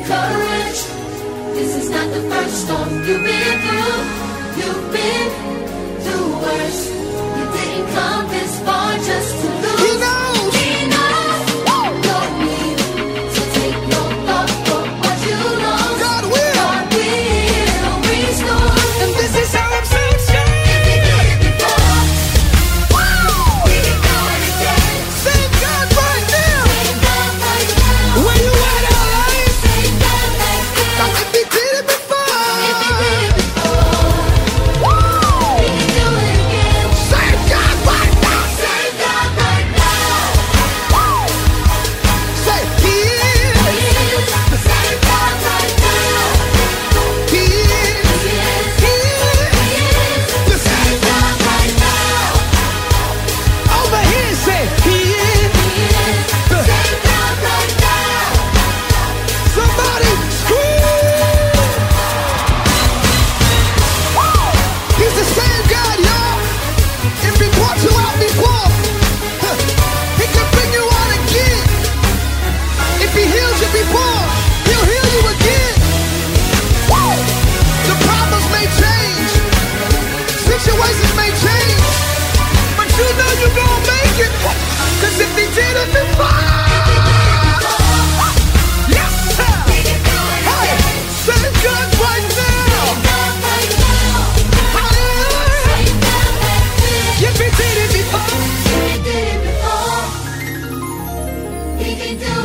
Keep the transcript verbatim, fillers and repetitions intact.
courage. This is not the first storm you've been through. You've been through worse. You didn't come this far just to lose. He knows. He knows. Your need to take your thoughts for what you lost. God will. God will restore. And this is how I'm so sure. If he did it before, he can do it again. Same God right now. Same God right now. Where you at, L A? Same God right now. Now if he did it before, if he did it before, he can do it again. Same God right now. Same God right now. Say he is. He is. The same God right now. He is. He is. He is. He is. The same God right now. Over here, say he is. He is. The same God right now. Somebody scream. He's the same God, y'all. If he brought you out before, huh, he can bring you out again. If he healed you before, he'll heal you again. Woo! The problems may change, situations may change, but you know you're gonna make it. Cause if he did it before, yes sir. Hey, same God right now. Hallelujah. If he did it before, he can do